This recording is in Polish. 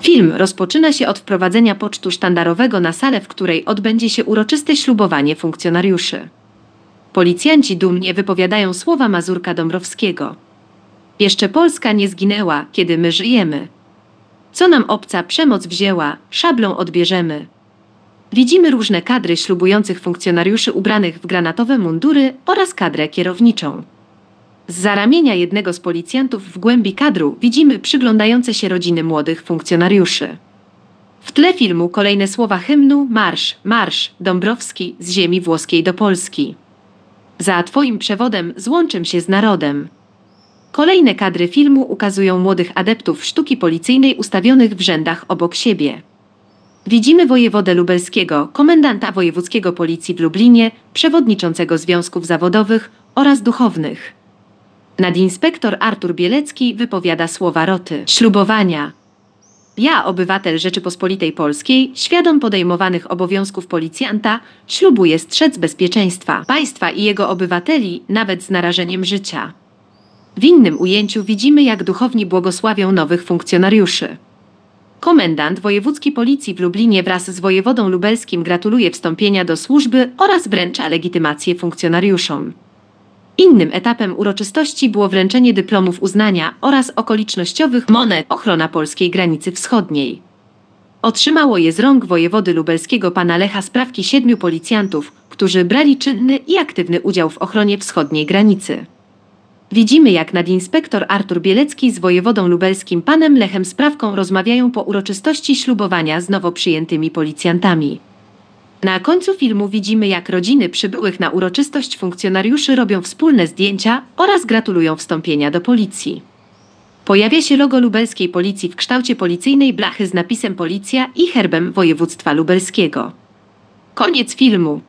Film rozpoczyna się od wprowadzenia pocztu sztandarowego na salę, w której odbędzie się uroczyste ślubowanie funkcjonariuszy. Policjanci dumnie wypowiadają słowa Mazurka Dąbrowskiego. Jeszcze Polska nie zginęła, kiedy my żyjemy. Co nam obca przemoc wzięła, szablą odbierzemy. Widzimy różne kadry ślubujących funkcjonariuszy ubranych w granatowe mundury oraz kadrę kierowniczą. Zza ramienia jednego z policjantów w głębi kadru widzimy przyglądające się rodziny młodych funkcjonariuszy. W tle filmu kolejne słowa hymnu Marsz, marsz, Dąbrowski, z ziemi włoskiej do Polski. Za twoim przewodem złączym się z narodem. Kolejne kadry filmu ukazują młodych adeptów sztuki policyjnej ustawionych w rzędach obok siebie. Widzimy wojewodę lubelskiego, komendanta wojewódzkiego policji w Lublinie, przewodniczącego związków zawodowych oraz duchownych. Nadinspektor Artur Bielecki wypowiada słowa roty ślubowania. Ja, obywatel Rzeczypospolitej Polskiej, świadom podejmowanych obowiązków policjanta, ślubuję strzec bezpieczeństwa państwa i jego obywateli, nawet z narażeniem życia. W innym ujęciu widzimy, jak duchowni błogosławią nowych funkcjonariuszy. Komendant wojewódzki policji w Lublinie wraz z wojewodą lubelskim gratuluje wstąpienia do służby oraz wręcza legitymację funkcjonariuszom. Innym etapem uroczystości było wręczenie dyplomów uznania oraz okolicznościowych monet ochrona polskiej granicy wschodniej. Otrzymało je z rąk wojewody lubelskiego pana Lecha sprawki 7 policjantów, którzy brali czynny i aktywny udział w ochronie wschodniej granicy. Widzimy, jak nadinspektor Artur Bielecki z wojewodą lubelskim panem Lechem Sprawką rozmawiają po uroczystości ślubowania z nowo przyjętymi policjantami. Na końcu filmu widzimy, jak rodziny przybyłych na uroczystość funkcjonariuszy robią wspólne zdjęcia oraz gratulują wstąpienia do policji. Pojawia się logo lubelskiej policji w kształcie policyjnej blachy z napisem Policja i herbem województwa lubelskiego. Koniec filmu.